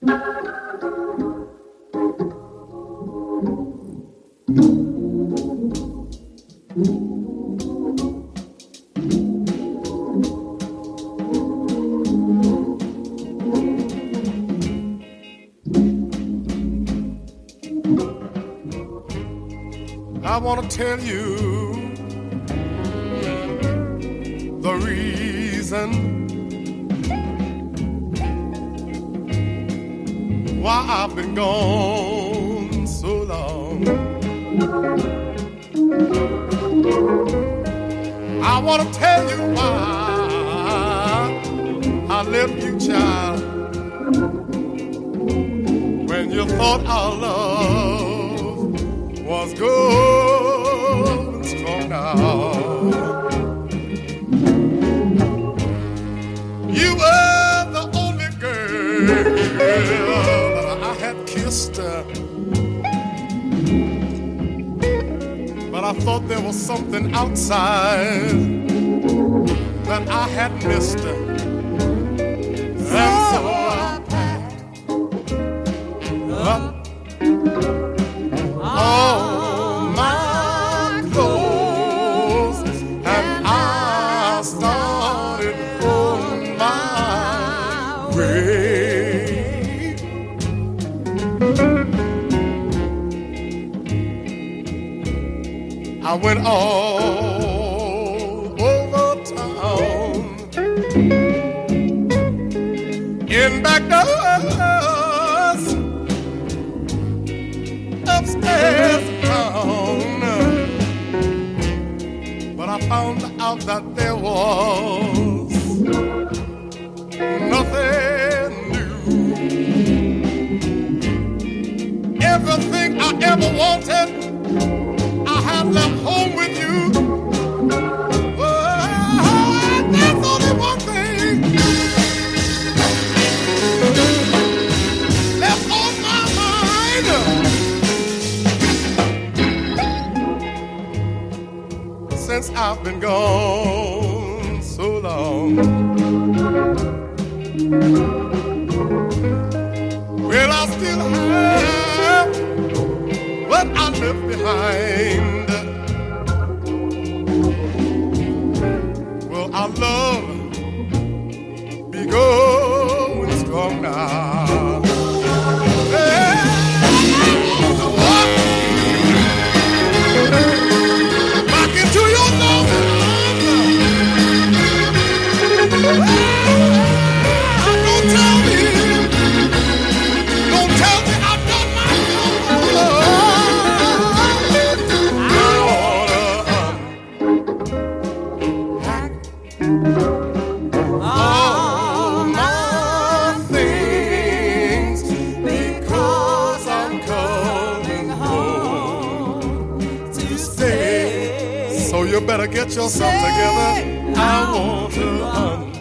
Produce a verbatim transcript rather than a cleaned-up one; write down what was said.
I want to tell you the reason why I've been gone so long. I want to tell you why I left you, child, when you thought our love was good and strong now. You were the only girl I had kissed, but I thought there was something outside that I had missed, and so I packed up all my clothes and I started on my way. I went all over town, in back doors, upstairs town, but I found out that there was nothing new. Everything I ever wanted, I have left home with you. Oh, there's only one thing left on my mind. Since I've been gone so long, well, I still have what I left behind. Will our love be going strong now? Hey, back into your love. Don't tell me, don't tell me I've done my all my things because I'm coming home to stay. So you better get yourself together. I want to